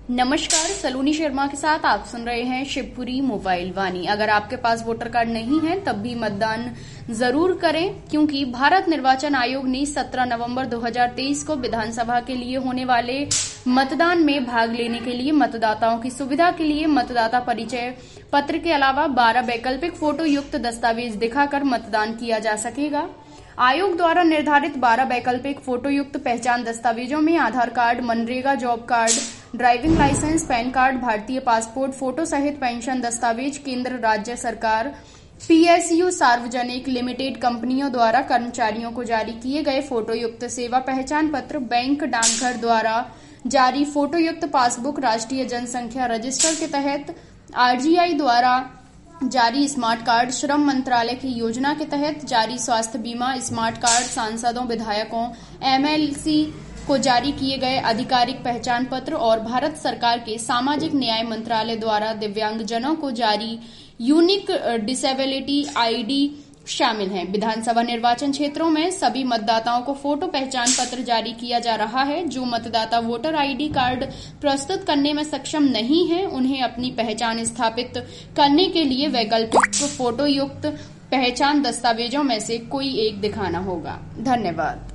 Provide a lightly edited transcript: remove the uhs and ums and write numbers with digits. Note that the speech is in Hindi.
नमस्कार, सलोनी शर्मा के साथ आप सुन रहे हैं शिवपुरी मोबाइल वाणी। अगर आपके पास वोटर कार्ड नहीं है तब भी मतदान जरूर करें, क्योंकि भारत निर्वाचन आयोग ने 17 नवंबर 2023 को विधानसभा के लिए होने वाले मतदान में भाग लेने के लिए मतदाताओं की सुविधा के लिए मतदाता परिचय पत्र के अलावा 12 वैकल्पिक फोटो युक्त दस्तावेज दिखाकर मतदान किया जा सकेगा। आयोग द्वारा निर्धारित 12 वैकल्पिक फोटो युक्त पहचान दस्तावेजों में आधार कार्ड, मनरेगा job card, driving licence, PAN card, भारतीय पासपोर्ट फोटो सहित पेंशन दस्तावेज केंद्र राज्य सरकार, पीएसयू सार्वजनिक लिमिटेड कंपनियों द्वारा कर्मचारियों को जारी किए गए फोटो युक्त सेवा पहचान पत्र, बैंक डाकघर द्वारा जारी फोटो युक्त पासबुक, राष्ट्रीय जनसंख्या रजिस्टर के तहत आरजीआई द्वारा जारी स्मार्ट कार्ड, श्रम मंत्रालय की योजना के तहत जारी स्वास्थ्य बीमा स्मार्ट कार्ड, सांसदों, विधायकों, एमएलसी को जारी किए गए आधिकारिक पहचान पत्र और भारत सरकार के सामाजिक न्याय मंत्रालय द्वारा दिव्यांगजनों को जारी यूनिक डिसेबिलिटी आईडी शामिल हैं। विधानसभा निर्वाचन क्षेत्रों में सभी मतदाताओं को फोटो पहचान पत्र जारी किया जा रहा है। जो मतदाता वोटर आईडी कार्ड प्रस्तुत करने में सक्षम नहीं है, उन्हें अपनी पहचान स्थापित करने के लिए वैकल्पिक फोटो युक्त पहचान दस्तावेजों में से कोई एक दिखाना होगा। धन्यवाद।